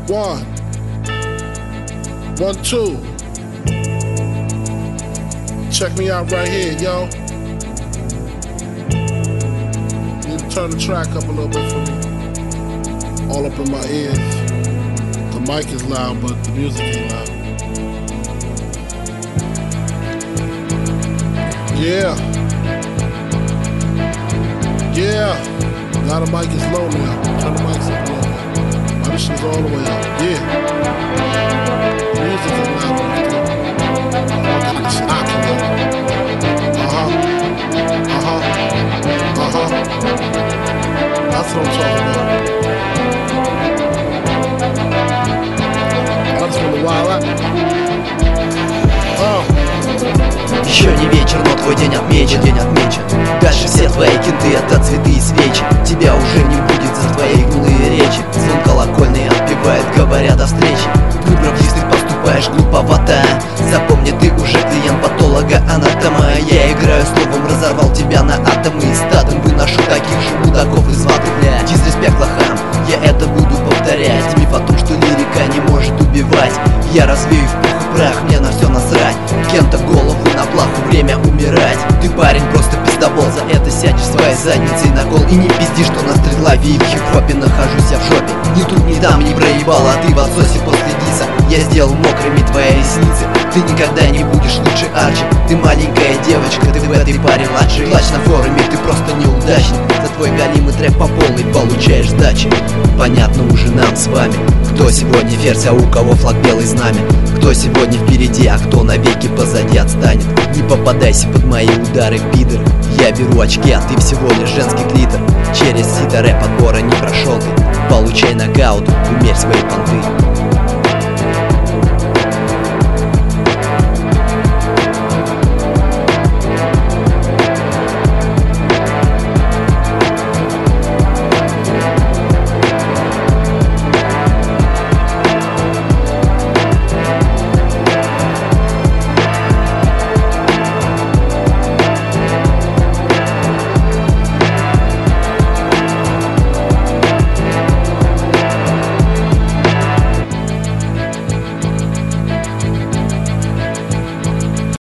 1, 1, 2. Check me out right here, yo. Need to turn the track up a little bit for me. All up in my ears. The mic is loud, but the music ain't loud. Yeah. Yeah. Now the mic is low now. Turn the mics up a little bit. My shit is all the way up. Yeah. The music is loud. It's knocking up. That's what I'm talking about. I just want to wild out. Еще не вечер, но твой день отмечен. Дальше все твои кенты — это цветы и свечи. Тебя уже не будет за твои гнилые речи. Звон колокольный отпевает, говоря до встречи. Выбрав язык, поступаешь глуповато. Запомни, ты уже клиент патолога-анатома. Я играю словом, разорвал тебя на атомы. И стадом выношу таких же мудаков из ваты. Дизреспект лохам, я это буду повторять. Миф о том, что лирика не может убивать. Я развею в пух и прах, мне на все насрать. Кем-то голову на плаху, время умирать. Ты, парень, просто пиздобол, за это сядешь своей задницей на кол. И не пизди, что на стрелаве и в хип-хопе нахожусь я в жопе. Ни тут, ни там не проебал, а ты в отсосе после диса. Я сделал мокрыми твои ресницы. Ты никогда не будешь лучше Арчи. Ты маленькая девочка, ты в этой паре младший. Плачь на форуме, ты просто неудачник. За твой галимый трэп по полной получаешь сдачи. Понятно уже нам с вами, кто сегодня ферзь, а у кого флаг белый знамя. Кто сегодня впереди, а кто навеки позади отстанет. Не попадайся под мои удары, пидор. Я беру очки, а ты всего лишь женский клитор. Через сито рэп отбора не прошел ты. Получай нокаут, умерь свои понты.